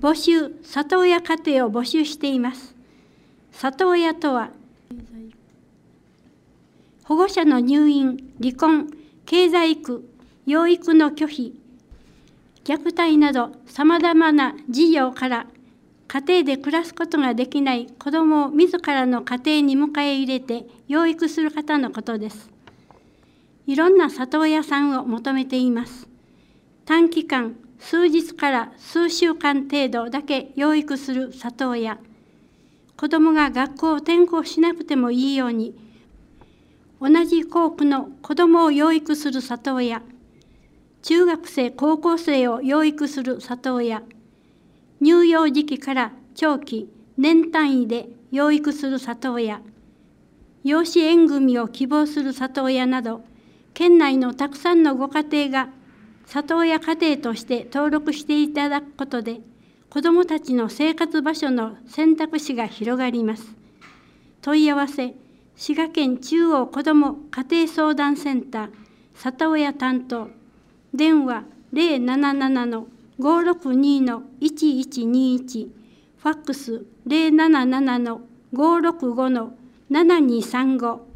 里親家庭を募集しています。里親とは、保護者の入院、離婚、経済苦、養育の拒否、虐待などさまざまな事情から家庭で暮らすことができない子どもを自らの家庭に迎え入れて養育する方のことです。いろんな里親さんを求めています。短期間、数日から数週間程度だけ養育する里親、子どもが学校を転校しなくてもいいように、同じ校区の子どもを養育する里親、中学生、高校生を養育する里親、乳幼児期から長期、年単位で養育する里親、養子縁組を希望する里親など、県内のたくさんのご家庭が里親家庭として登録していただくことで、子どもたちの生活場所の選択肢が広がります。問い合わせ、滋賀県中央子ども家庭相談センター里親担当、電話077-562-1121、ファックス077-565-7235